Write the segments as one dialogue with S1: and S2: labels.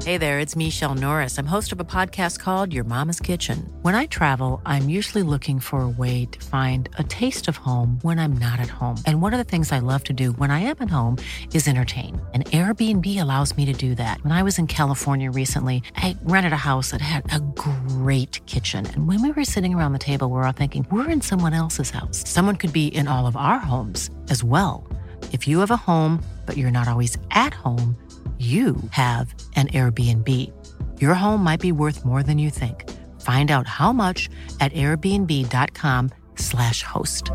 S1: Hey there, it's Michelle Norris. I'm host of a podcast called Your Mama's Kitchen. When I travel, I'm usually looking for a way to find a taste of home when I'm not at home. And one of the things I love to do when I am at home is entertain. And Airbnb allows me to do that. When I was in California recently, I rented a house that had a great kitchen. And when we were sitting around the table, we were all thinking, we're in someone else's house. Someone could be in all of our homes as well. If you have a home, but you're not always at home, you have an Airbnb. Your home might be worth more than you think. Find out how much at airbnb.com/host.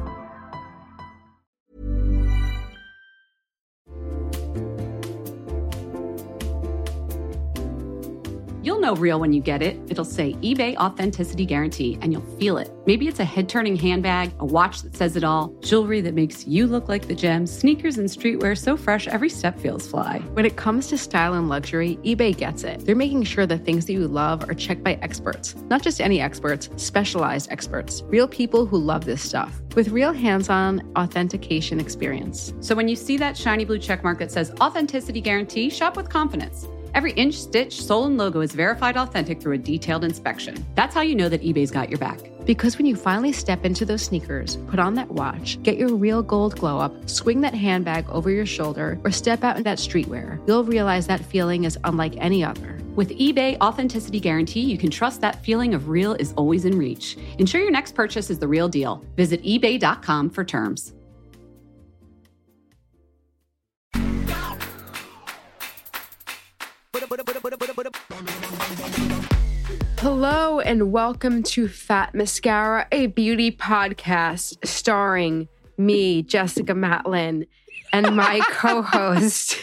S2: You'll know real when you get it. It'll say eBay Authenticity Guarantee, and you'll feel it. Maybe it's a head-turning handbag, a watch that says it all, jewelry that makes you look like the gem, sneakers and streetwear so fresh every step feels fly.
S3: When it comes to style and luxury, eBay gets it. They're making sure the things that you love are checked by experts. Not just any experts, specialized experts. Real people who love this stuff. With real hands-on authentication experience.
S2: So when you see that shiny blue checkmark that says Authenticity Guarantee, shop with confidence. Every inch, stitch, sole, and logo is verified authentic through a detailed inspection. That's how you know that eBay's got your back.
S3: Because when you finally step into those sneakers, put on that watch, get your real gold glow up, swing that handbag over your shoulder, or step out in that streetwear, you'll realize that feeling is unlike any other.
S2: With eBay Authenticity Guarantee, you can trust that feeling of real is always in reach. Ensure your next purchase is the real deal. Visit ebay.com for terms.
S3: Hello and welcome to Fat Mascara, a beauty podcast starring me, Jessica Matlin, and my co-host,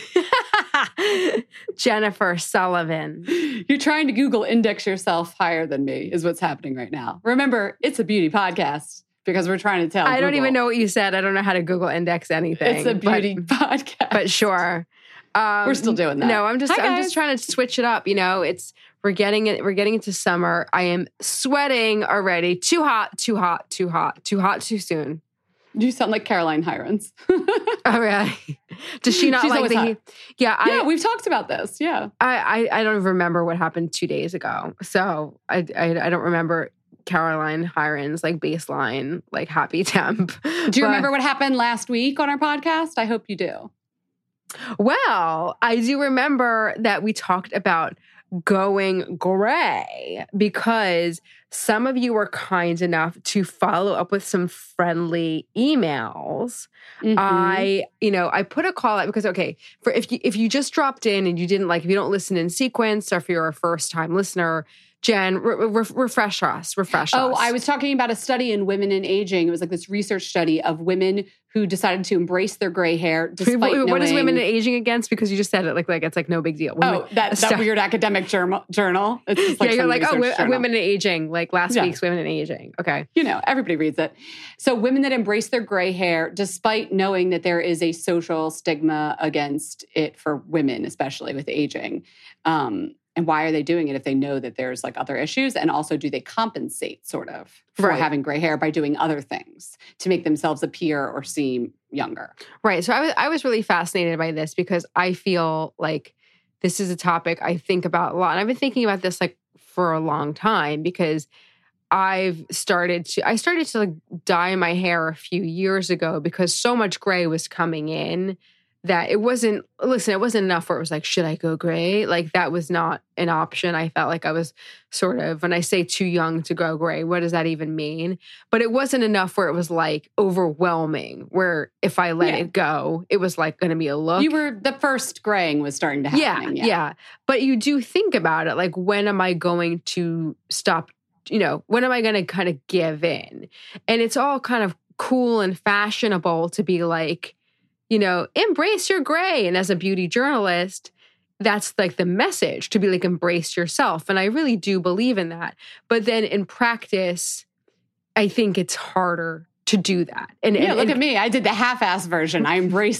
S3: Jennifer Sullivan.
S2: You're trying to Google index yourself higher than me is what's happening right now. Remember, it's a beauty podcast because we're trying to tell
S3: I don't
S2: Google.
S3: even know what you said. I don't know how to Google index anything.
S2: It's a beauty podcast.
S3: But sure.
S2: We're still doing that.
S3: No, I'm just trying to switch it up. You know, we're getting into summer. I am sweating already. Too hot, too hot, too hot, too hot, too soon.
S2: You sound like Caroline Hirons.
S3: Oh, really? Does she not
S2: She's
S3: like the heat?
S2: Yeah, we've talked about this. Yeah.
S3: I don't remember what happened 2 days ago. So I don't remember Caroline Hirons like baseline, like happy temp.
S2: Do you remember what happened last week on our podcast? I hope you do.
S3: Well, I do remember that we talked about going gray because some of you were kind enough to follow up with some friendly emails. Mm-hmm. I put a call out because, okay, for if you just dropped in and you didn't if you don't listen in sequence, or if you're a first time listener, Jen, refresh us.
S2: Oh, I was talking about a study in women in aging. It was like this research study of women who decided to embrace their gray hair despite knowing...
S3: What is women in aging against? Because you just said it like it's like no big deal.
S2: Women, that weird academic journal. It's just like
S3: you're like,
S2: journal.
S3: Women in aging, like last week's Women in Aging. Okay.
S2: You know, everybody reads it. So women that embrace their gray hair, despite knowing that there is a social stigma against it for women, especially with aging. And why are they doing it if they know that there's like other issues? And also, do they compensate sort of for having gray hair by doing other things to make themselves appear or seem younger?
S3: Right. So I was really fascinated by this because I feel like this is a topic I think about a lot. And I've been thinking about this like for a long time because I started to like dye my hair a few years ago because so much gray was coming in that it wasn't enough where it was like, should I go gray? Like that was not an option. I felt like I was sort of, when I say too young to go gray, what does that even mean? But it wasn't enough where it was like overwhelming, where if I let it go, it was like going to be a look.
S2: The first graying was starting to happen.
S3: Yeah. But you do think about it, like when am I going to stop, when am I going to kind of give in? And it's all kind of cool and fashionable to be like, embrace your gray. And as a beauty journalist, that's like the message, to be like, embrace yourself. And I really do believe in that. But then in practice, I think it's harder to do that.
S2: And look at me. I did the half-ass version. I embraced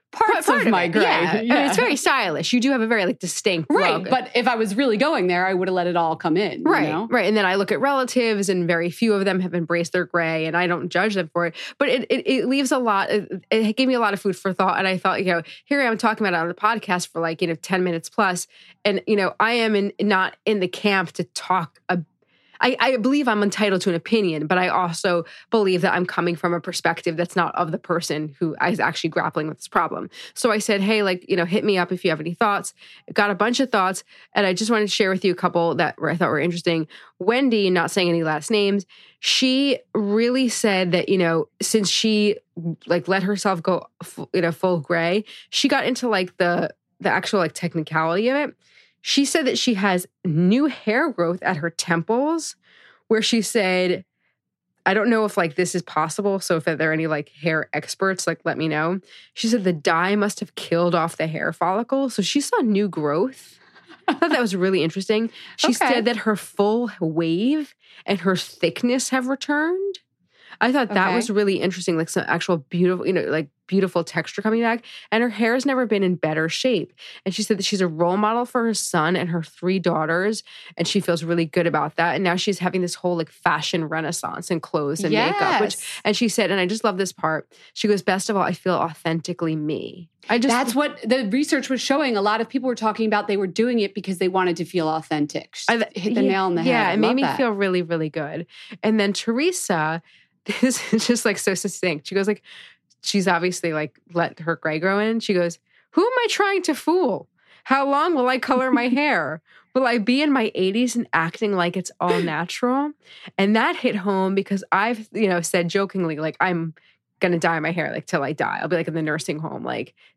S2: parts of my gray.
S3: Yeah. I mean, it's very stylish. You do have a very like distinct look.
S2: But if I was really going there, I would have let it all come in.
S3: Right,
S2: you know?
S3: right. And then I look at relatives, and very few of them have embraced their gray, and I don't judge them for it. But it leaves a lot. It gave me a lot of food for thought, and I thought, here I am talking about it on the podcast for 10 minutes plus, and I am not in the camp to talk about. I believe I'm entitled to an opinion, but I also believe that I'm coming from a perspective that's not of the person who is actually grappling with this problem. So I said, hey, hit me up if you have any thoughts. Got a bunch of thoughts, and I just wanted to share with you a couple that I thought were interesting. Wendy, not saying any last names, she really said that, since she let herself go, full gray, she got into the actual technicality of it. She said that she has new hair growth at her temples, where she said, I don't know if this is possible. So if there are any hair experts, let me know. She said the dye must have killed off the hair follicle. So she saw new growth. I thought that was really interesting. She said that her full wave and her thickness have returned. I thought that was really interesting, some actual beautiful, beautiful texture coming back. And her hair has never been in better shape. And she said that she's a role model for her son and her 3 daughters. And she feels really good about that. And now she's having this whole fashion renaissance in clothes and makeup. And she said, and I just love this part. She goes, best of all, I feel authentically me.
S2: That's what the research was showing. A lot of people were talking about they were doing it because they wanted to feel authentic. Hit the nail on the head.
S3: Yeah, it made me feel really, really good. And then Teresa, this is just so succinct. She goes she's obviously let her gray grow in. She goes, who am I trying to fool? How long will I color my hair? Will I be in my 80s and acting like it's all natural? And that hit home because I've, said jokingly, I'm going to dye my hair till I die. I'll be in the nursing home,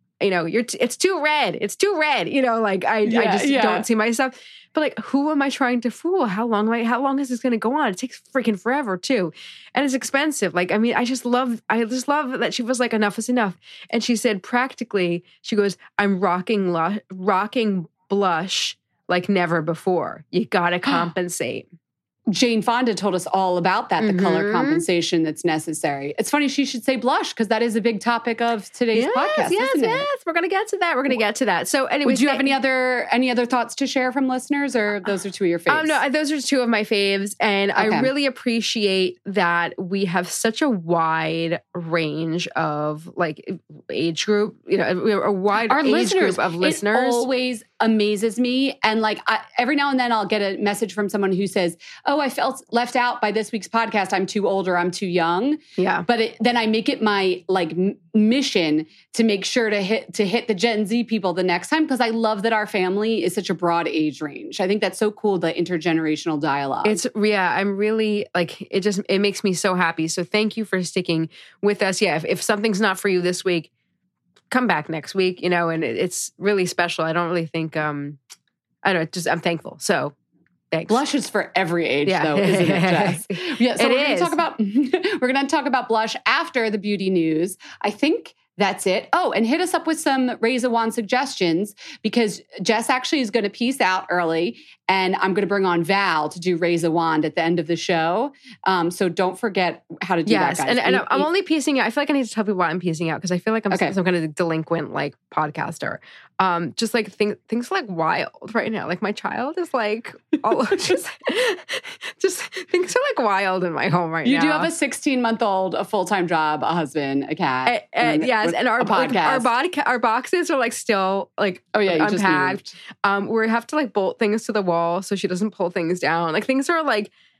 S3: it's too red. It's too red. I just don't see myself. But who am I trying to fool? How long is this going to go on? It takes freaking forever too. And it's expensive. I just love that she was enough is enough. And she said practically, she goes, I'm rocking blush like never before. You got to compensate.
S2: Jane Fonda told us all about that, the color compensation that's necessary. It's funny she should say blush because that is a big topic of today's podcast, isn't it?
S3: Yes, we're going to get to that. So anyway.
S2: Do you have any other thoughts to share from listeners, or those are 2 of your faves?
S3: No, those are 2 of my faves. And I really appreciate that we have such a wide range of age group, a wide age group of listeners.
S2: It always amazes me. And every now and then I'll get a message from someone who says, oh, I felt left out by this week's podcast. I'm too old or I'm too young.
S3: Yeah.
S2: But then I make it my mission to make sure to hit the Gen Z people the next time, because I love that our family is such a broad age range. I think that's so cool, the intergenerational dialogue.
S3: I'm really it makes me so happy. So thank you for sticking with us. Yeah. If something's not for you this week, come back next week, and it's really special. I don't really think, I'm thankful. So thanks.
S2: Blush is for every age, though, isn't it, Jess? Yeah, so we're going to talk about blush after the beauty news. I think that's it. Oh, and hit us up with some Raise a Wand suggestions, because Jess actually is going to peace out early, and I'm going to bring on Val to do Raise a Wand at the end of the show. So don't forget how to do that, guys.
S3: And I'm only piecing out. I feel like I need to tell people why I'm piecing out, because I feel like I'm some kind of delinquent podcaster. Just things wild right now. My child is all just things are wild in my home right now.
S2: You do have a 16-month-old, a full-time job, a husband, a cat.
S3: Yes, and our podcast. Our boxes are still unpacked. We have to bolt things to the wall so she doesn't pull things down. Things are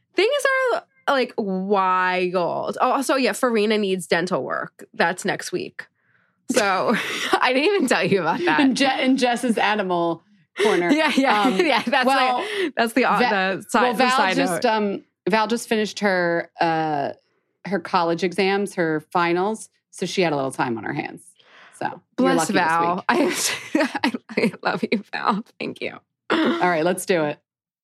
S3: wild. Oh, also, Farina needs dental work. That's next week. So I didn't even tell you about that.
S2: In Jess's animal corner.
S3: Yeah. That's the side note.
S2: Val just finished her college exams, her finals, so she had a little time on her hands. So
S3: bless Val. I love you, Val. Thank you.
S2: All right, let's do it.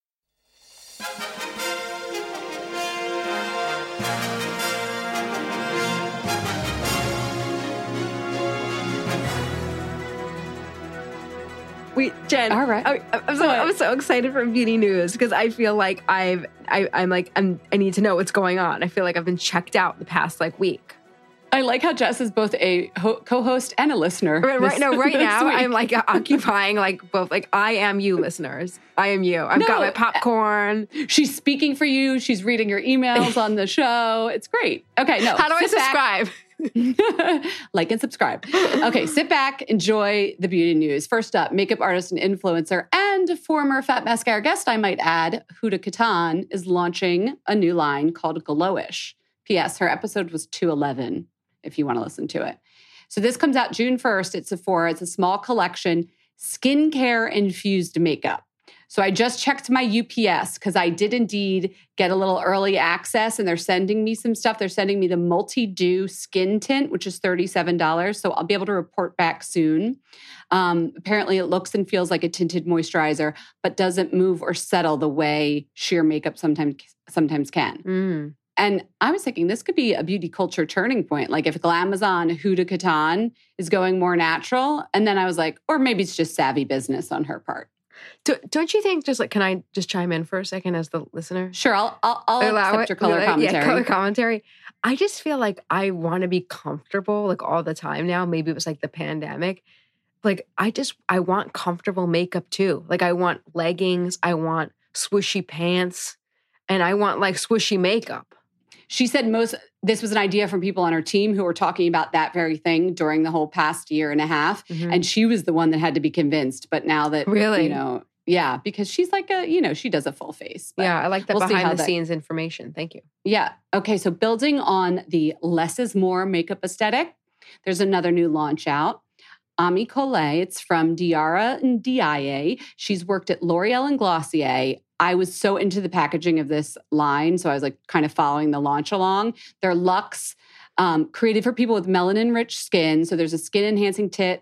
S3: Jen.
S2: All right.
S3: I'm so excited for beauty news, because I feel like I need to know what's going on. I feel like I've been checked out the past week.
S2: I like how Jess is both a co-host and a listener.
S3: Right now,
S2: week.
S3: I'm like occupying like both. Like I am you, listeners. I am you. I've got my popcorn.
S2: She's speaking for you. She's reading your emails on the show. It's great. Okay, no.
S3: How do I subscribe?
S2: Like and subscribe. Okay, sit back, enjoy the beauty news. First up, makeup artist and influencer and former Fat Mascara guest, I might add, Huda Kattan, is launching a new line called Glowish. P.S. Her episode was 211, if you want to listen to it. So this comes out June 1st at Sephora. It's a small collection, skincare-infused makeup. So I just checked my UPS because I did indeed get a little early access and they're sending me some stuff. They're sending me the Multi-Dew Skin Tint, which is $37. So I'll be able to report back soon. Apparently it looks and feels like a tinted moisturizer, but doesn't move or settle the way sheer makeup sometimes can. And I was thinking this could be a beauty culture turning point. Like if Glamazon Huda Kattan is going more natural. And then I was like, or maybe it's just savvy business on her part.
S3: Don't you think, just like, can I just chime in for a second as the listener?
S2: Sure, I'll accept your color commentary.
S3: Yeah, color commentary. I just feel like I want to be comfortable like all the time now. Maybe it was like the pandemic. Like I want comfortable makeup too. Like I want leggings, I want swooshy pants, and I want like swooshy makeup.
S2: She said this was an idea from people on her team who were talking about that very thing during the whole past year and a half. Mm-hmm. And she was the one that had to be convinced. But now that,
S3: really?
S2: Yeah, because she's like she does a full face.
S3: Yeah, I like that behind the scenes information. Thank you.
S2: Yeah. Okay, so building on the less is more makeup aesthetic, there's another new launch out. Ami Collet, it's from Diara and DIA. She's worked at L'Oreal and Glossier. I was so into the packaging of this line, so I was like kind of following the launch along. They're luxe, created for people with melanin-rich skin. So there's a skin-enhancing tint,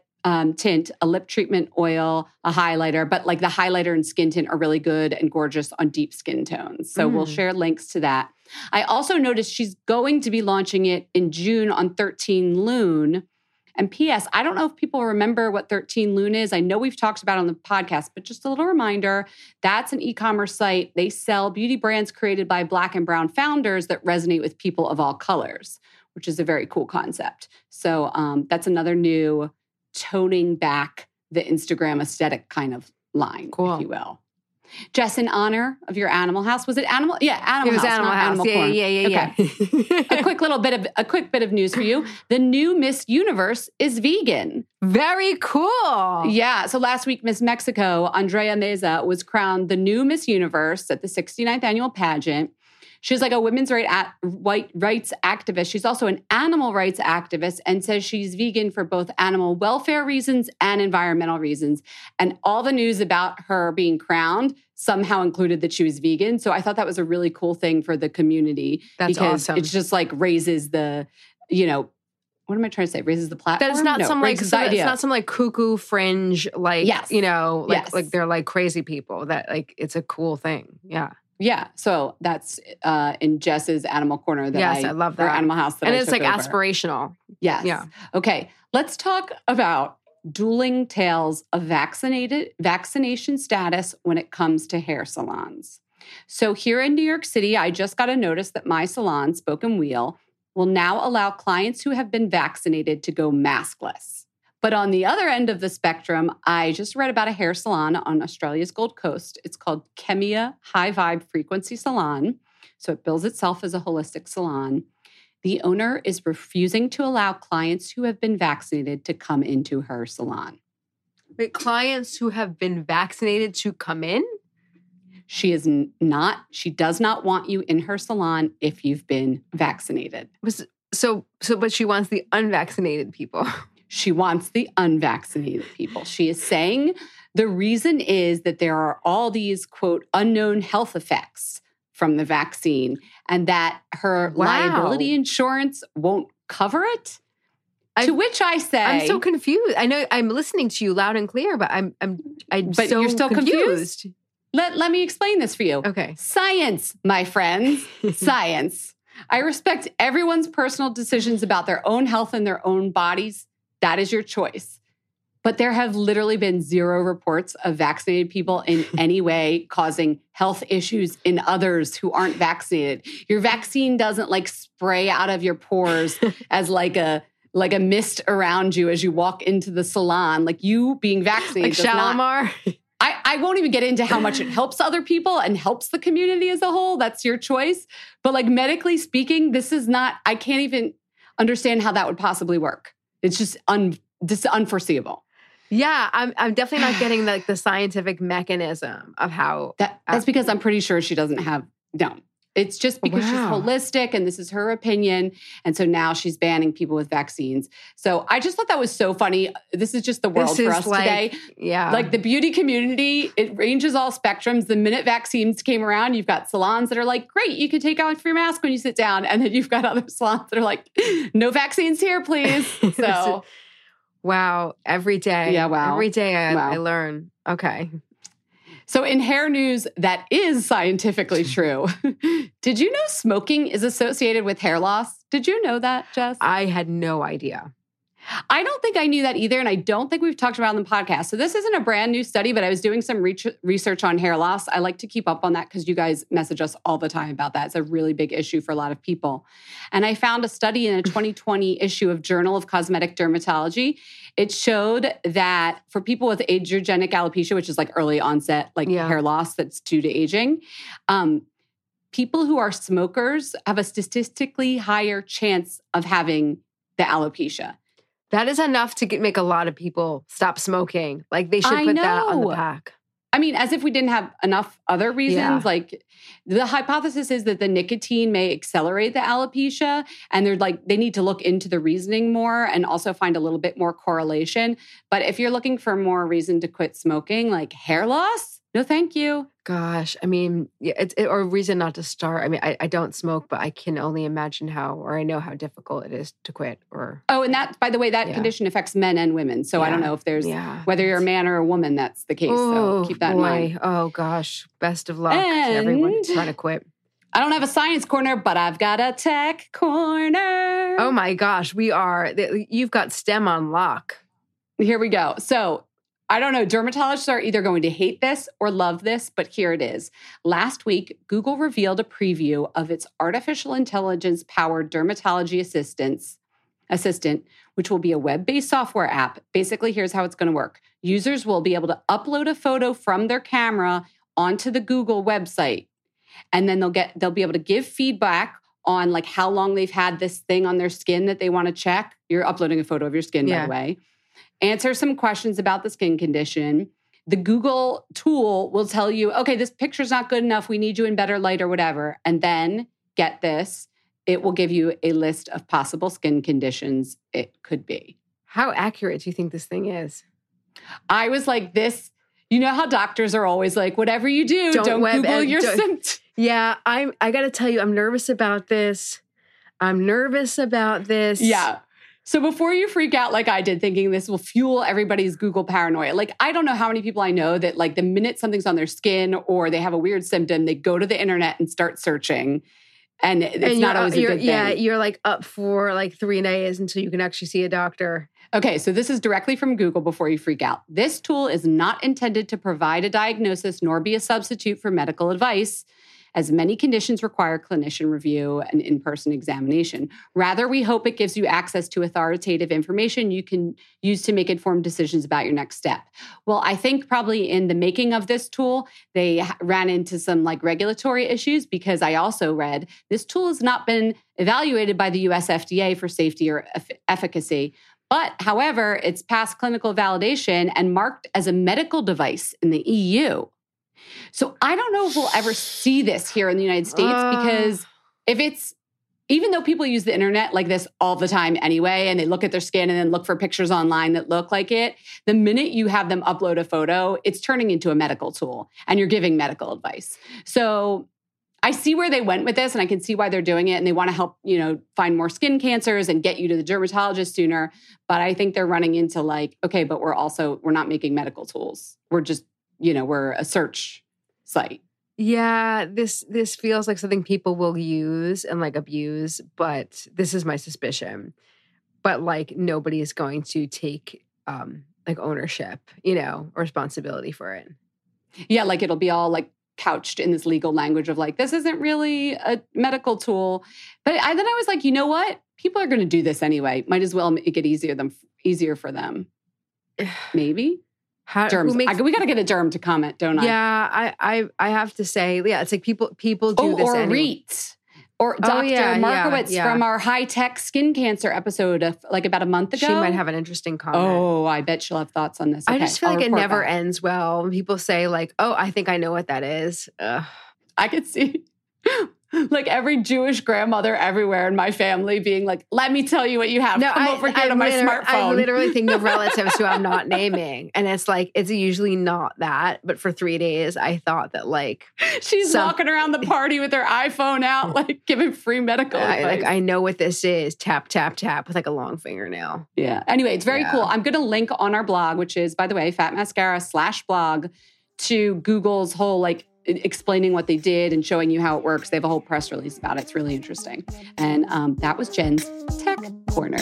S2: a lip treatment oil, a highlighter. But like the highlighter and skin tint are really good and gorgeous on deep skin tones. So we'll share links to that. I also noticed she's going to be launching it in June on 13 Lune. And P.S., I don't know if people remember what 13 Lune is. I know we've talked about it on the podcast, but just a little reminder, that's an e-commerce site. They sell beauty brands created by Black and brown founders that resonate with people of all colors, which is a very cool concept. So that's another new toning back the Instagram aesthetic kind of line, if you will. Jess, in honor of your Animal House, was it Animal? Yeah, Animal House.
S3: It was Animal House. Yeah.
S2: Okay. a quick bit of news for you. The new Miss Universe is vegan.
S3: Very cool.
S2: Yeah. So last week, Miss Mexico, Andrea Meza, was crowned the new Miss Universe at the 69th annual pageant. She's like a women's rights activist. She's also an animal rights activist and says she's vegan for both animal welfare reasons and environmental reasons. And all the news about her being crowned somehow included that she was vegan. So I thought that was a really cool thing for the community.
S3: That's awesome.
S2: It's just like raises the, what am I trying to say? Raises the platform?
S3: That it's not it's not some like cuckoo fringe, like,
S2: yes.
S3: Like they're like crazy people that like, it's a cool thing. Yeah.
S2: Yeah, so that's in Jess's Animal Corner
S3: I love that.
S2: Or Animal House that
S3: and
S2: I
S3: it's like
S2: over.
S3: Aspirational.
S2: Yes.
S3: Yeah.
S2: Okay, let's talk about dueling tales of vaccination status when it comes to hair salons. So here in New York City, I just got a notice that my salon, Spoke and Wheel, will now allow clients who have been vaccinated to go maskless. But on the other end of the spectrum, I just read about a hair salon on Australia's Gold Coast. It's called Kemia High Vibe Frequency Salon. So it bills itself as a holistic salon. The owner is refusing to allow clients who have been vaccinated to come into her salon.
S3: Wait, clients who have been vaccinated to come in?
S2: She does not want you in her salon if you've been vaccinated.
S3: But she wants the unvaccinated people.
S2: She wants the unvaccinated people. She is saying the reason is that there are all these, quote, unknown health effects from the vaccine and that her liability insurance won't cover it. To which I say,
S3: I'm so confused. I know I'm listening to you loud and clear, but
S2: but you're still confused. Let me explain this for you.
S3: Okay.
S2: Science, my friends, science. I respect everyone's personal decisions about their own health and their own bodies. That is your choice. But there have literally been 0 reports of vaccinated people in any way causing health issues in others who aren't vaccinated. Your vaccine doesn't like spray out of your pores as like a mist around you as you walk into the salon. Like you being vaccinated.
S3: Like Shalimar?
S2: I won't even get into how much it helps other people and helps the community as a whole. That's your choice. But like medically speaking, this is not, I can't even understand how that would possibly work. It's just unforeseeable.
S3: Yeah, I'm definitely not getting the scientific mechanism of how.
S2: That's because I'm pretty sure she doesn't have, no. It's just because she's holistic and this is her opinion. And so now she's banning people with vaccines. So I just thought that was so funny. This is just the world for us today.
S3: Yeah.
S2: Like the beauty community, it ranges all spectrums. The minute vaccines came around, you've got salons that are like, great, you can take off your mask when you sit down. And then you've got other salons that are like, no vaccines here, please. So.
S3: Wow. Every day.
S2: Yeah, wow.
S3: Every day I learn. Okay.
S2: So in hair news that is scientifically true, did you know smoking is associated with hair loss? Did you know that, Jess?
S3: I had no idea.
S2: I don't think I knew that either, and I don't think we've talked about it on the podcast. So this isn't a brand new study, but I was doing some research on hair loss. I like to keep up on that because you guys message us all the time about that. It's a really big issue for a lot of people. And I found a study in a 2020 issue of Journal of Cosmetic Dermatology. It showed that for people with androgenic alopecia, which is like early onset hair loss that's due to aging, people who are smokers have a statistically higher chance of having the alopecia.
S3: That is enough to make a lot of people stop smoking. Like they should put that on the pack.
S2: I mean, as if we didn't have enough other reasons.
S3: Yeah.
S2: Like the hypothesis is that the nicotine may accelerate the alopecia, and they need to look into the reasoning more and also find a little bit more correlation. But if you're looking for more reason to quit smoking, like hair loss, no, thank you.
S3: Gosh, I mean, or a reason not to start. I mean, I don't smoke, but I can only imagine I know how difficult it is to quit.
S2: And that, by the way, that condition affects men and women. So I don't know if there's, whether you're a man or a woman, that's the case. So keep that in mind.
S3: Oh gosh, best of luck to everyone trying to quit.
S2: I don't have a science corner, but I've got a tech corner.
S3: Oh my gosh, you've got STEM on lock.
S2: Here we go. So I don't know, dermatologists are either going to hate this or love this, but here it is. Last week, Google revealed a preview of its artificial intelligence-powered dermatology assistant, which will be a web-based software app. Basically, here's how it's going to work. Users will be able to upload a photo from their camera onto the Google website, and then they'll be able to give feedback on like how long they've had this thing on their skin that they want to check. You're uploading a photo of your skin, by the way. Answer some questions about the skin condition. The Google tool will tell you, okay, this picture's not good enough. We need you in better light or whatever. And then, get this, it will give you a list of possible skin conditions it could be.
S3: How accurate do you think this thing is?
S2: I was like, this, you know how doctors are always like, whatever you do, don't Google your symptoms.
S3: Yeah, I got to tell you, I'm nervous about this.
S2: Yeah. So before you freak out like I did, thinking this will fuel everybody's Google paranoia, like I don't know how many people I know that like the minute something's on their skin or they have a weird symptom, they go to the internet and start searching. And it's not always a good thing.
S3: Yeah, you're like up for like 3 days until you can actually see a doctor.
S2: Okay, so this is directly from Google before you freak out. This tool is not intended to provide a diagnosis nor be a substitute for medical advice, as many conditions require clinician review and in-person examination. Rather, we hope it gives you access to authoritative information you can use to make informed decisions about your next step. Well, I think probably in the making of this tool, they ran into some like regulatory issues because I also read this tool has not been evaluated by the US FDA for safety or efficacy. But however, it's passed clinical validation and marked as a medical device in the EU. So I don't know if we'll ever see this here in the United States because even though people use the internet like this all the time anyway, and they look at their skin and then look for pictures online that look like it, the minute you have them upload a photo, it's turning into a medical tool and you're giving medical advice. So I see where they went with this and I can see why they're doing it and they want to help, find more skin cancers and get you to the dermatologist sooner. But I think they're running into like, okay, but we're not making medical tools. We're just, we're a search site.
S3: Yeah, this feels like something people will use and like abuse, but this is my suspicion. But like nobody is going to take like ownership, you know, or responsibility for it.
S2: Yeah, like it'll be all like couched in this legal language of like, this isn't really a medical tool. But then I was like, you know what? People are going to do this anyway. Might as well make it easier for them. Maybe. Derms. We got to get a derm to comment, don't I?
S3: Yeah, I have to say, yeah, it's like people do this
S2: or
S3: anyway.
S2: Reet. Or Dr. Markowitz from our high-tech skin cancer episode like about a month ago.
S3: She might have an interesting comment.
S2: Oh, I bet she'll have thoughts on this.
S3: I just feel like it never ends well when people say like, oh, I think I know what that is. Ugh.
S2: I could see like every Jewish grandmother everywhere in my family being like, let me tell you what you have. Come over here to my smartphone.
S3: I literally think of relatives who I'm not naming. And it's like, it's usually not that. But for 3 days, I thought that like...
S2: She's walking around the party with her iPhone out, like giving free medical advice.
S3: Like, I know what this is. Tap, tap, tap with like a long fingernail.
S2: Yeah. Anyway, it's very cool. I'm going to link on our blog, which is, by the way, fatmascara.com/blog, to Google's whole like explaining what they did and showing you how it works. They have a whole press release about it. It's really interesting. And that was Jen's Tech Corner.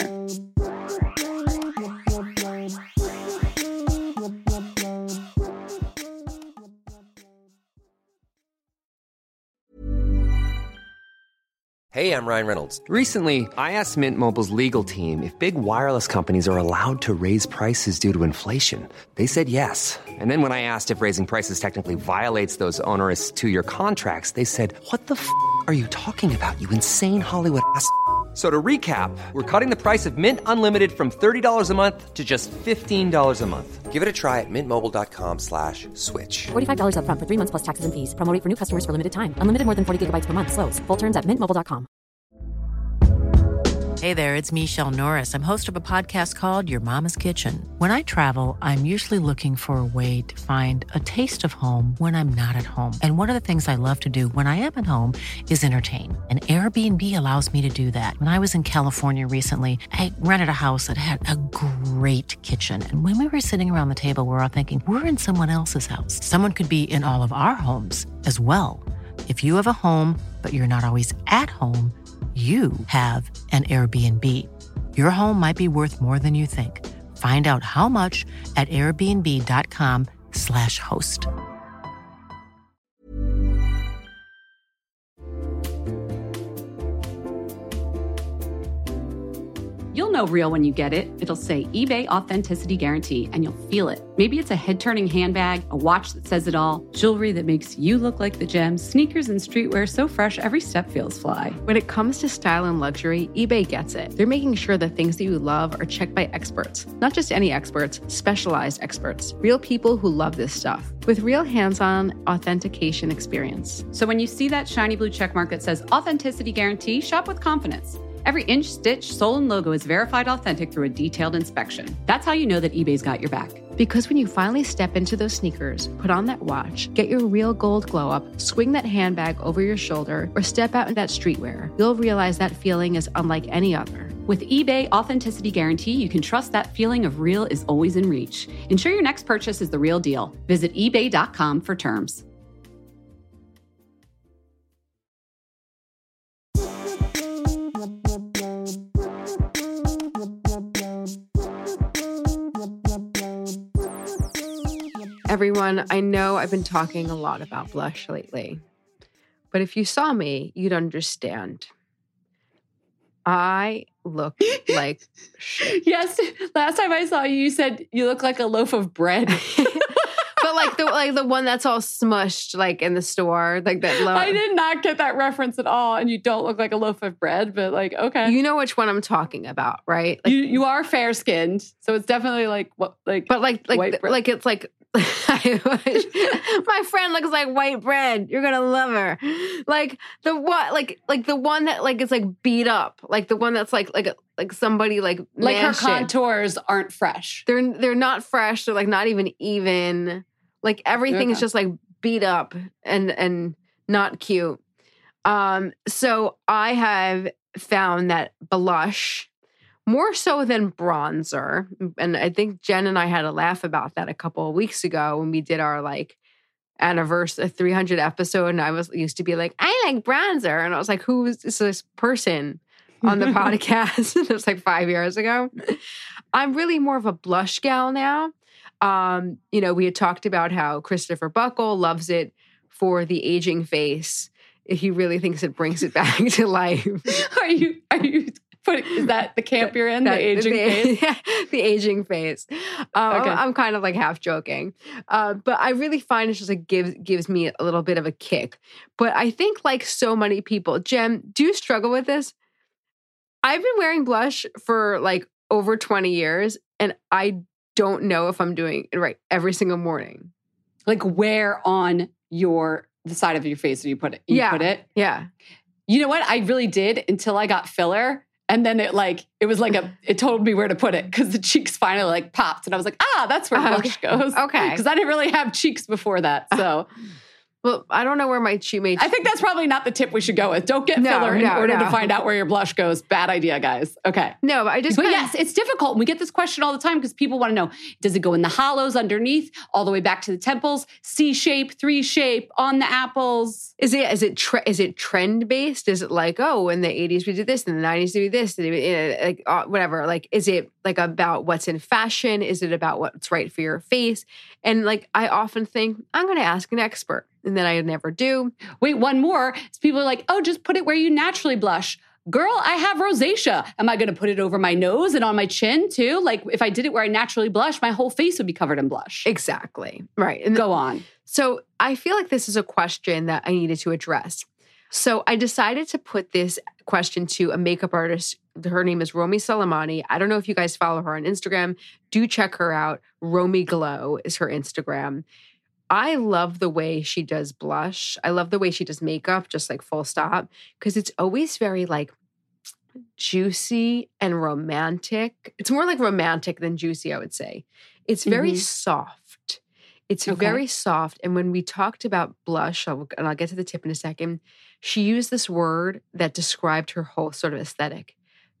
S4: Hey, I'm Ryan Reynolds. Recently, I asked Mint Mobile's legal team if big wireless companies are allowed to raise prices due to inflation. They said yes. And then when I asked if raising prices technically violates those onerous 2-year contracts, they said, what the f*** are you talking about, you insane Hollywood ass f- So to recap, we're cutting the price of Mint Unlimited from $30 a month to just $15 a month. Give it a try at mintmobile.com/switch.
S5: $45 up front for 3 months plus taxes and fees. Promo rate for new customers for limited time. Unlimited more than 40 gigabytes per month. Slows full terms at mintmobile.com.
S1: Hey there, it's Michelle Norris. I'm host of a podcast called Your Mama's Kitchen. When I travel, I'm usually looking for a way to find a taste of home when I'm not at home. And one of the things I love to do when I am at home is entertain. And Airbnb allows me to do that. When I was in California recently, I rented a house that had a great kitchen. And when we were sitting around the table, we're all thinking, we're in someone else's house. Someone could be in all of our homes as well. If you have a home, but you're not always at home, you have an Airbnb. Your home might be worth more than you think. Find out how much at airbnb.com/host.
S2: You'll know real when you get it. It'll say eBay Authenticity Guarantee, and you'll feel it. Maybe it's a head-turning handbag, a watch that says it all, jewelry that makes you look like the gem, sneakers and streetwear so fresh every step feels fly.
S3: When it comes to style and luxury, eBay gets it. They're making sure the things that you love are checked by experts. Not just any experts, specialized experts. Real people who love this stuff. With real hands-on authentication experience.
S2: So when you see that shiny blue checkmark that says Authenticity Guarantee, shop with confidence. Every inch, stitch, sole, and logo is verified authentic through a detailed inspection. That's how you know that eBay's got your back.
S3: Because when you finally step into those sneakers, put on that watch, get your real gold glow up, swing that handbag over your shoulder, or step out in that streetwear, you'll realize that feeling is unlike any other.
S2: With eBay Authenticity Guarantee, you can trust that feeling of real is always in reach. Ensure your next purchase is the real deal. Visit ebay.com for terms.
S3: Everyone, I know I've been talking a lot about blush lately, but if you saw me, you'd understand. I look like shit.
S2: Yes, last time I saw you, you said you look like a loaf of bread.
S3: But like the one that's all smushed, like in the store, like that.
S2: I did not get that reference at all, and you don't look like a loaf of bread. But like, okay,
S3: you know which one I'm talking about, right? Like,
S2: you are fair skinned, so it's definitely like what like.
S3: But like
S2: white bread.
S3: Like it's like. My friend looks like white bread. You're gonna love her. Like the what? Like the one that like is like beat up. Like the one that's like somebody like
S2: her contours aren't fresh.
S3: They're not fresh. They're like not even. Like everything is just like beat up and not cute. So I have found that blush, more so than bronzer. And I think Jen and I had a laugh about that a couple of weeks ago when we did our like anniversary 300 episode. And used to be like, I like bronzer. And I was like, who is this person on the podcast? It was like 5 years ago. I'm really more of a blush gal now. We had talked about how Christopher Buckle loves it for the aging face. He really thinks it brings it back to life.
S2: Are you is that the camp you're in? The aging face?
S3: Yeah, the aging face. Okay. I'm kind of like half joking. But I really find it just like gives me a little bit of a kick. But I think like so many people, Jem, do you struggle with this? I've been wearing blush for like over 20 years and I don't know if I'm doing it right every single morning.
S2: Like where on the side of your face do you put it? Put it?
S3: Yeah.
S2: You know what? I really did until I got filler. And then it told me where to put it because the cheeks finally like popped. And I was like, that's where blush goes.
S3: Okay.
S2: Because I didn't really have cheeks before that. So.
S3: Well, I don't know where my cheek.
S2: I think that's probably not the tip we should go with. Don't get filler in order to find out where your blush goes. Bad idea, guys. Okay.
S3: No, but
S2: yes, it's difficult. We get this question all the time because people want to know, does it go in the hollows underneath, all the way back to the temples, C shape, 3 shape, on the apples?
S3: Is it trend based? Is it like, oh, in the 80s we did this, in the 90s we did this, whatever? Like, is it like about what's in fashion? Is it about what's right for your face? And like, I often think, I'm going to ask an expert. And then I never do.
S2: Wait, one more. People are like, oh, just put it where you naturally blush. Girl, I have rosacea. Am I going to put it over my nose and on my chin too? Like if I did it where I naturally blush, my whole face would be covered in blush.
S3: Exactly. Right. And
S2: go on.
S3: So I feel like this is a question that I needed to address. So I decided to put this question to a makeup artist. Her name is Romy Soleimani. I don't know if you guys follow her on Instagram. Do check her out. Romy Glow is her Instagram. I love the way she does blush. I love the way she does makeup, just like full stop, because it's always very like juicy and romantic. It's more like romantic than juicy, I would say. It's very soft. It's very soft. And when we talked about blush, and I'll get to the tip in a second, she used this word that described her whole sort of aesthetic.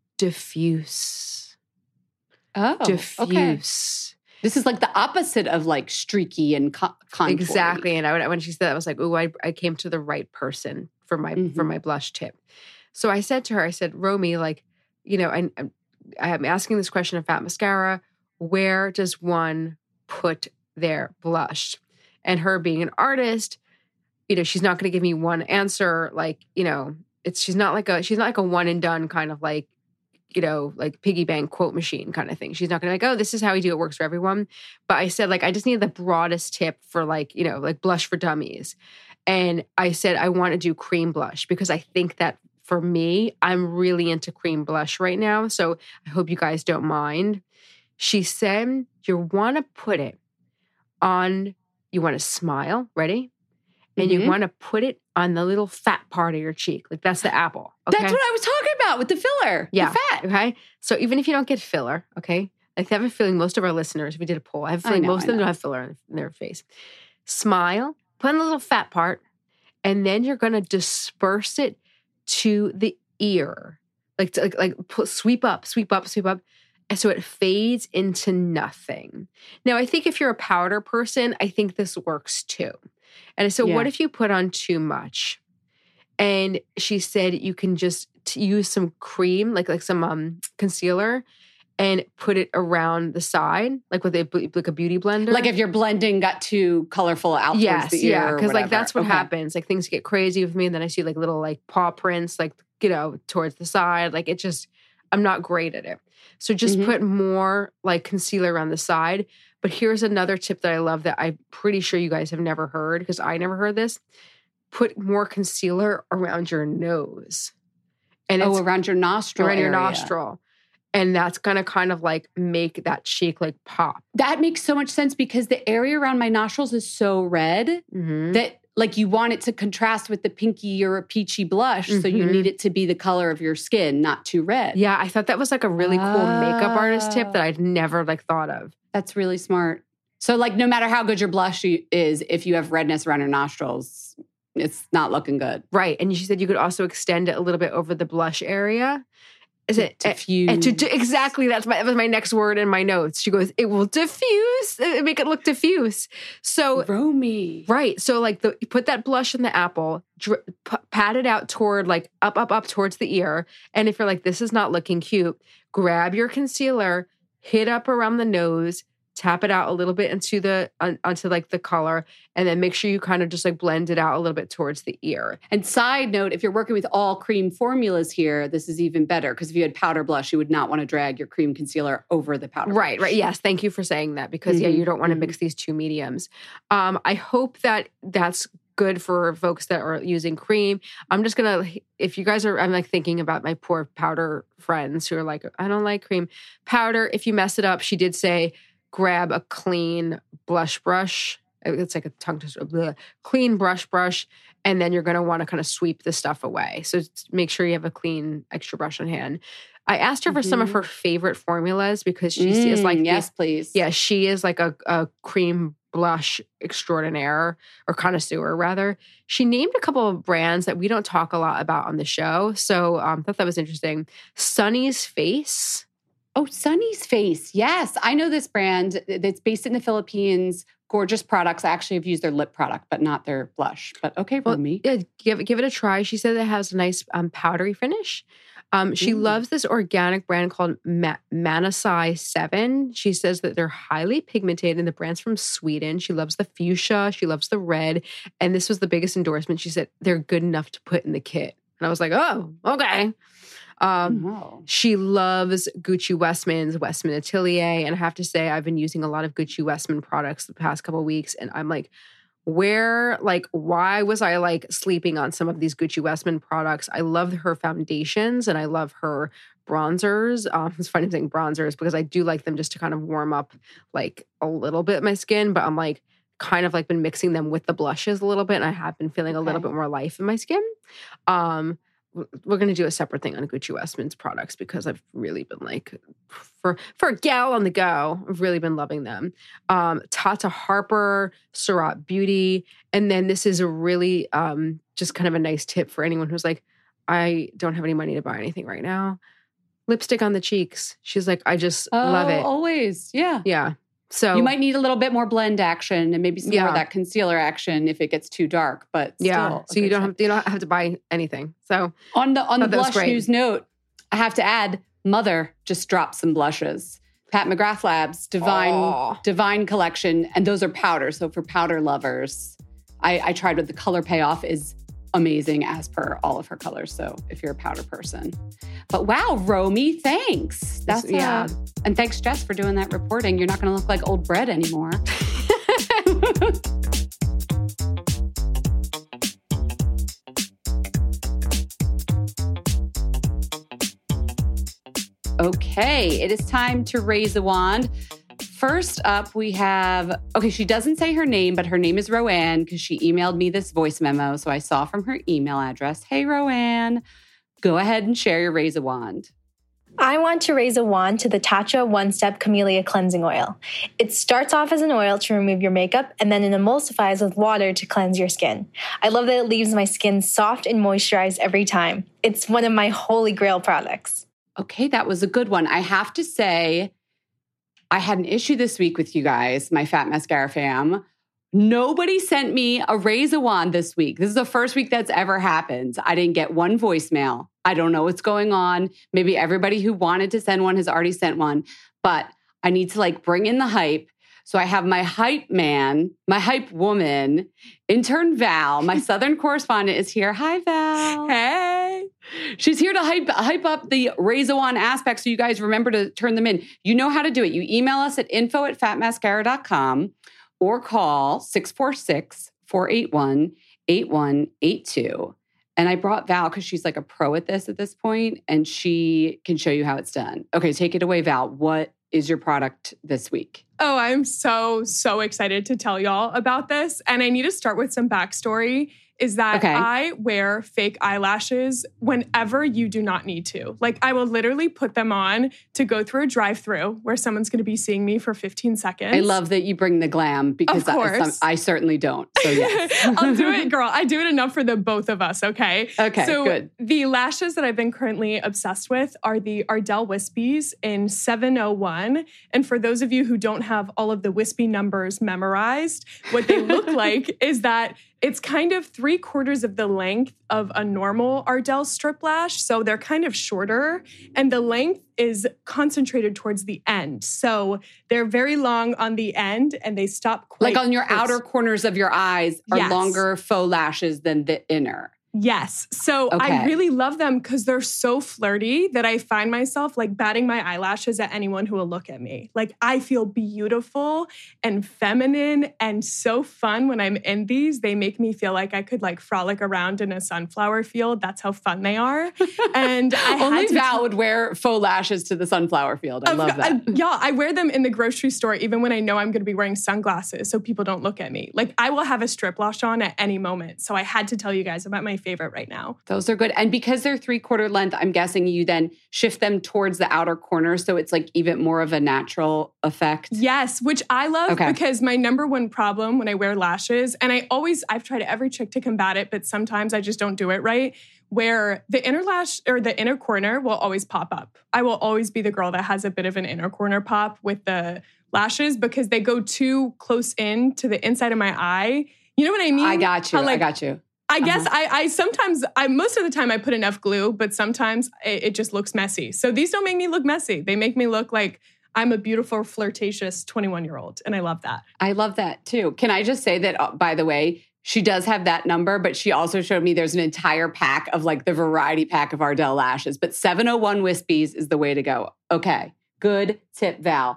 S3: Diffuse.
S2: Oh,
S3: diffuse.
S2: Okay. This is like the opposite of like streaky and contoury.
S3: Exactly. And when she said that, I was like, oh, I came to the right person for my blush tip. So I said to her, I said, Romy, like, I'm asking this question of Fat Mascara. Where does one put their blush? And her being an artist, she's not going to give me one answer. Like, she's not like a one and done kind of like, like piggy bank quote machine kind of thing. She's not going to be like, oh, this is how we do it. Works for everyone. But I said, like, I just need the broadest tip for like, like blush for dummies. And I said, I want to do cream blush because I think that for me, I'm really into cream blush right now. So I hope you guys don't mind. She said, you want to put it on, you want to smile, ready? And you want to put it on the little fat part of your cheek. Like that's the apple. Okay?
S2: That's what I was talking about with the filler.
S3: Yeah.
S2: The fat.
S3: Okay. So even if you don't get filler, okay, I have a feeling most of our listeners, if we did a poll, I have a feeling most of them don't have filler in their face. Smile, put on the little fat part, and then you're going to disperse it to the ear. Sweep up. And so it fades into nothing. Now, I think if you're a powder person, I think this works too. And I said, what if you put on too much? And she said, you can just use some cream, like some concealer, and put it around the side, like with a beauty blender.
S2: Like if your blending got too colorful out towards the ear.
S3: Yeah, because like that's what happens. Like things get crazy with me, and then I see like little like paw prints, like towards the side. Like it just, I'm not great at it. So just put more like concealer around the side. But here's another tip that I love that I'm pretty sure you guys have never heard because I never heard this. Put more concealer around your nose. And
S2: around your nostril.
S3: Around your nostril. And that's going to kind of like make that cheek like pop.
S2: That makes so much sense because the area around my nostrils is so red that like you want it to contrast with the pinky or a peachy blush. So you need it to be the color of your skin, not too red.
S3: Yeah, I thought that was like a really cool makeup artist tip that I'd never like thought of.
S2: That's really smart. So like no matter how good your blush is, if you have redness around your nostrils, it's not looking good.
S3: Right. And she said you could also extend it a little bit over the blush area. Is it
S2: diffuse?
S3: Exactly. That was my next word in my notes. She goes, it will diffuse, make it look diffuse. So
S2: Romy.
S3: Right. So like you put that blush in the apple, pat it out toward like up towards the ear. And if you're like, this is not looking cute, grab your concealer, hit up around the nose, tap it out a little bit onto like the color, and then make sure you kind of just like blend it out a little bit towards the ear.
S2: And side note, if you're working with all cream formulas here, this is even better because if you had powder blush, you would not want to drag your cream concealer over the powder blush.
S3: Right. Yes. Thank you for saying that because you don't want to mix these two mediums. I hope that that's good for folks that are using cream. I'm just going to, if you guys are, I'm like thinking about my poor powder friends who are like, I don't like cream. Powder, if you mess it up, she did say, grab a clean blush brush. It's like a tongue twister. Clean brush, and then you're going to want to kind of sweep the stuff away. So make sure you have a clean extra brush on hand. I asked her for some of her favorite formulas because she is like,
S2: yes, please.
S3: Yeah, she is like a cream blush extraordinaire or connoisseur rather. She named a couple of brands that we don't talk a lot about on the show. So I thought that was interesting. Sunny's Face.
S2: Oh, Sunny's Face. Yes. I know this brand that's based in the Philippines. Gorgeous products. I actually have used their lip product, but not their blush. But okay, Romy.
S3: Yeah, give it a try. She said it has a nice powdery finish. She loves this organic brand called Manasai 7. She says that they're highly pigmented and the brand's from Sweden. She loves the fuchsia. She loves the red. And this was the biggest endorsement. She said they're good enough to put in the kit. And I was like, oh, okay. She loves Gucci Westman's Westman Atelier. And I have to say, I've been using a lot of Gucci Westman products the past couple of weeks. And I'm like, why was I like sleeping on some of these Gucci Westman products? I love her foundations and I love her bronzers. It's funny saying bronzers because I do like them just to kind of warm up like a little bit my skin, but I'm like kind of like been mixing them with the blushes a little bit. And I have been feeling a little bit more life in my skin. We're going to do a separate thing on Gucci Westman's products because I've really been like, for a gal on the go, I've really been loving them. Tata Harper, Surat Beauty. And then this is a really just kind of a nice tip for anyone who's like, I don't have any money to buy anything right now. Lipstick on the cheeks. She's like, I just love it.
S2: Always. Yeah.
S3: Yeah. So
S2: you might need a little bit more blend action and maybe some more of that concealer action if it gets too dark. But still,
S3: so you don't have to buy anything. So
S2: on the blush news note, I have to add, Mother just dropped some blushes. Pat McGrath Labs Divine Collection, and those are powder. So for powder lovers, I tried with the color payoff is amazing as per all of her colors. So if you're a powder person. But wow, Romy, thanks. That's and thanks, Jess, for doing that reporting. You're not going to look like old bread anymore. Okay, it is time to raise a wand. First up, we have, she doesn't say her name, but her name is Roanne because she emailed me this voice memo. So I saw from her email address, hey, Roanne, go ahead and share your raise a wand.
S6: I want to raise a wand to the Tatcha One-Step Camellia Cleansing Oil. It starts off as an oil to remove your makeup and then it emulsifies with water to cleanse your skin. I love that it leaves my skin soft and moisturized every time. It's one of my holy grail products.
S2: Okay, that was a good one. I have to say, I had an issue this week with you guys, my Fat Mascara fam. Nobody sent me a raise a wand this week. This is the first week that's ever happened. I didn't get one voicemail. I don't know what's going on. Maybe everybody who wanted to send one has already sent one, but I need to like bring in the hype. So I have my hype man, my hype woman, intern Val, my Southern correspondent is here. Hi, Val.
S7: Hey.
S2: She's here to hype up the raise a wand aspect so you guys remember to turn them in. You know how to do it. You email us at info@fatmascara.com or call 646-481-8182. And I brought Val because she's like a pro at this point, and she can show you how it's done. Okay, take it away, Val. What is your product this week?
S7: Oh, I'm so excited to tell y'all about this. And I need to start with some backstory. Is that I wear fake eyelashes whenever you do not need to. Like, I will literally put them on to go through a drive-thru where someone's going to be seeing me for 15 seconds.
S2: I love that you bring the glam because I certainly don't. So yes.
S7: I'll do it, girl. I do it enough for the both of us, okay?
S2: Okay,
S7: so
S2: good.
S7: The lashes that I've been currently obsessed with are the Ardell Wispies in 701. And for those of you who don't have all of the wispy numbers memorized, what they look like is that it's kind of 3/4 of the length of a normal Ardell strip lash. So they're kind of shorter, and the length is concentrated towards the end. So they're very long on the end, and they stop quite
S2: like on your outer corners of your eyes are longer faux lashes than the inner.
S7: Yes. So I really love them because they're so flirty that I find myself like batting my eyelashes at anyone who will look at me. Like I feel beautiful and feminine and so fun when I'm in these. They make me feel like I could like frolic around in a sunflower field. That's how fun they are. And
S2: only Val would wear faux lashes to the sunflower field. I love that.
S7: I wear them in the grocery store even when I know I'm going to be wearing sunglasses so people don't look at me. Like I will have a strip lash on at any moment. So I had to tell you guys about my favorite right now.
S2: Those are good. And because they're 3/4 length, I'm guessing you then shift them towards the outer corner. So it's like even more of a natural effect.
S7: Yes, which I love because my number one problem when I wear lashes, and I've tried every trick to combat it, but sometimes I just don't do it right, where the inner lash or the inner corner will always pop up. I will always be the girl that has a bit of an inner corner pop with the lashes because they go too close in to the inside of my eye. You know what I mean?
S2: I got you. I got you.
S7: I guess I sometimes, most of the time I put enough glue, but sometimes it just looks messy. So these don't make me look messy. They make me look like I'm a beautiful, flirtatious 21-year-old. And I love that.
S2: I love that too. Can I just say that, by the way, she does have that number, but she also showed me there's an entire pack of like the variety pack of Ardell lashes. But 701 Wispies is the way to go. Okay. Good tip, Val.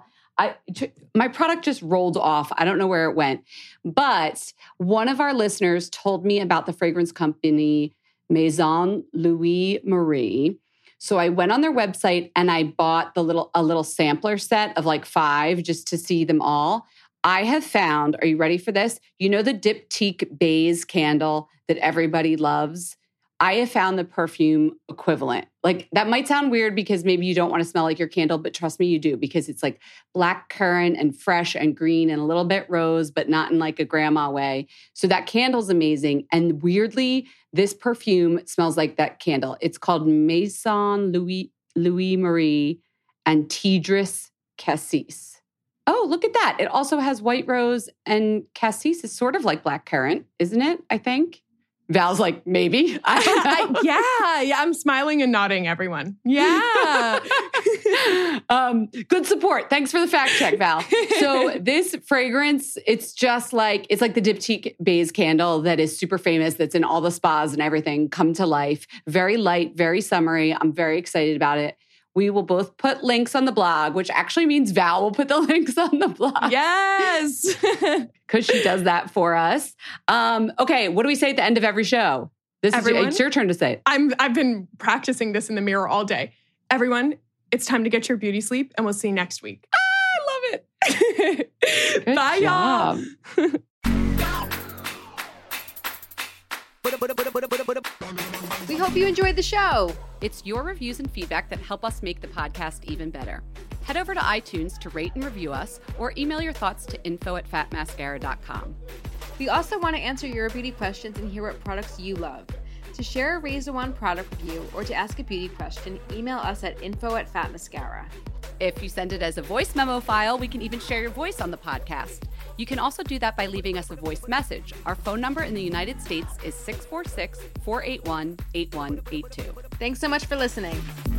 S2: My product just rolled off. I don't know where it went. But one of our listeners told me about the fragrance company Maison Louis Marie. So I went on their website and I bought a little sampler set of like 5 just to see them all. I have found, are you ready for this? You know the Diptyque Baize candle that everybody loves? I have found the perfume equivalent. Like that might sound weird because maybe you don't want to smell like your candle, but trust me, you do because it's like black currant and fresh and green and a little bit rose, but not in like a grandma way. So that candle's amazing. And weirdly, this perfume smells like that candle. It's called Maison Louis Marie and Tidris Cassis. Oh, look at that. It also has white rose and cassis is sort of like black currant, isn't it? I think. Val's like, maybe.
S7: Yeah, I'm smiling and nodding, everyone. Yeah.
S2: Good support. Thanks for the fact check, Val. So this fragrance, it's like the Diptyque Baize candle that is super famous, that's in all the spas and everything, come to life. Very light, very summery. I'm very excited about it. We will both put links on the blog, which actually means Val will put the links on the blog.
S7: Yes.
S2: Because she does that for us. Okay, what do we say at the end of every show? It's your turn to say it.
S7: I've been practicing this in the mirror all day. Everyone, it's time to get your beauty sleep, and we'll see you next week. I love it. Bye, y'all.
S3: We hope you enjoyed the show.
S1: It's your reviews and feedback that help us make the podcast even better. Head over to iTunes to rate and review us or email your thoughts to info@fatmascara.com.
S3: We also want to answer your beauty questions and hear what products you love. To share a Raise the Wand product review or to ask a beauty question, email us at info@fatmascara.
S1: If you send it as a voice memo file, we can even share your voice on the podcast. You can also do that by leaving us a voice message. Our phone number in the United States is 646-481-8182.
S3: Thanks so much for listening.